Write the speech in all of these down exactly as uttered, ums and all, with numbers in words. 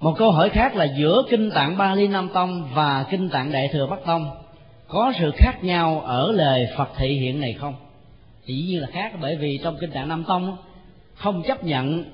Một câu hỏi khác là giữa Kinh Tạng Bali Nam Tông và Kinh Tạng Đại Thừa Bắc Tông có sự khác nhau ở lời Phật thị hiện này không? Thì dĩ nhiên là khác, bởi vì trong Kinh Tạng Nam Tông không chấp nhận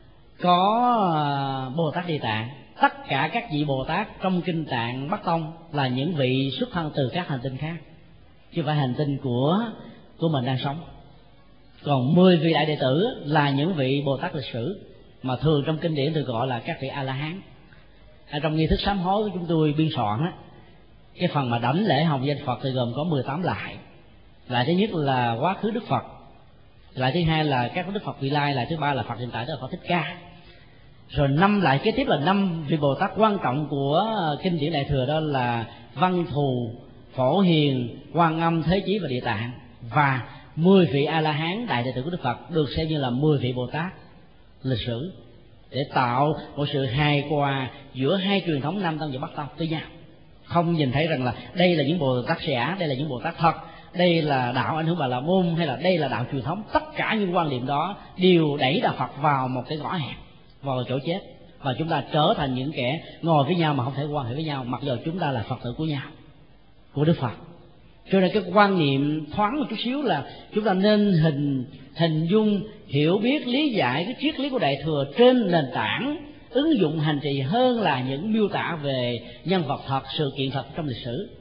có Bồ Tát Địa Tạng. Tất cả các vị Bồ Tát trong Kinh Tạng Bắc Tông là những vị xuất thân từ các hành tinh khác, chứ không phải hành tinh của của mình đang sống. Còn mười vị đại đệ tử là những vị Bồ Tát lịch sử, mà thường trong kinh điển được gọi là các vị A La Hán. Ở trong nghi thức sám hối của chúng tôi biên soạn á, cái phần mà đảnh lễ hồng danh Phật thì gồm có mười tám lại. Lại thứ nhất là quá khứ Đức Phật, lại thứ hai là các Đức Phật vị lai, lại thứ ba là Phật hiện tại, tức là Phật Thích Ca. Rồi năm lại kế tiếp là năm vị Bồ Tát quan trọng của kinh điển Đại Thừa, đó là Văn Thù, Phổ Hiền, Quan Âm, Thế Chí và Địa Tạng. Và mười vị A La Hán đại đệ tử của Đức Phật được xem như là mười vị Bồ Tát lịch sử, để tạo một sự hài hòa giữa hai truyền thống Nam Tông và Bắc Tông với nhau. Không nhìn thấy rằng là đây là những Bồ Tát giả, đây là những Bồ Tát thật, đây là đạo ảnh hưởng Bà La Môn, hay là đây là đạo truyền thống. Tất cả những quan niệm đó đều đẩy đạo Phật vào một cái ngõ hẹp, vào chỗ chết, và chúng ta trở thành những kẻ ngồi với nhau mà không thể quan hệ với nhau, mặc dù chúng ta là Phật tử của nhau, của Đức Phật. Cho nên cái quan niệm thoáng một chút xíu là chúng ta nên hình hình dung, hiểu biết, lý giải cái triết lý của Đại Thừa trên nền tảng ứng dụng hành trì, hơn là những miêu tả về nhân vật thật, sự kiện thật trong lịch sử.